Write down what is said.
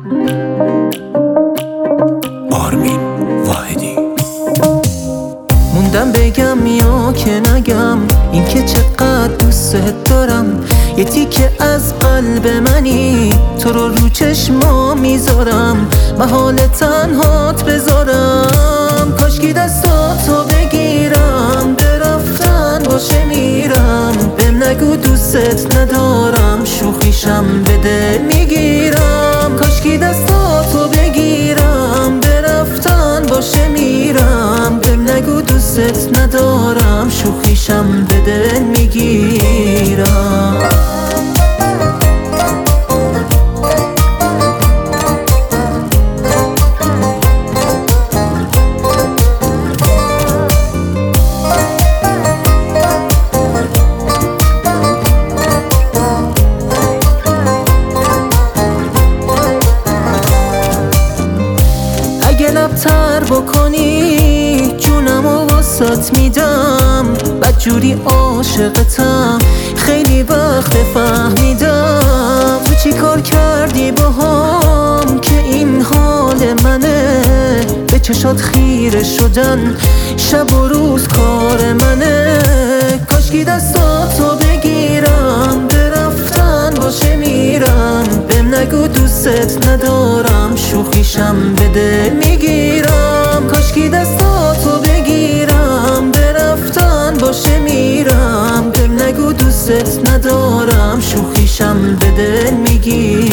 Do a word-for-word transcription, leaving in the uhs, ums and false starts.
آرمین واحدی. موندم بگم یا که نگم این که چقدر دوست دارم، یه تیکه از قلب منی تو رو رو چشما میذارم، محال تنهات بذارم. کاشکی دستاتو بگیرم برفتن باشه میرم، بهم نگو دوست ندارم شوخیشم به دل میگیرم. کاشکی دستاتو بگیرم برفتن باشه میرم، بهم نگو دوست ندارم شوخیشم به دل میگیرم. اگه لبتر بکنی جونمو واسات میدم، بدجوری عاشقتم خیلی وقت فهمیدم. تو چی کار کردی باهام که این حال منه، به چشات خیره شدن شب و روز کار منه. کاشکی دستاتو بگیرم برفتن باشه میرم، بهم نگو دوست ندارم شوخیشم به دل میگیرم. کاشکی دستاتو بگیرم برفتن باشه میرم، بهم نگو دوست ندارم شوخیشم به دل میگیرم.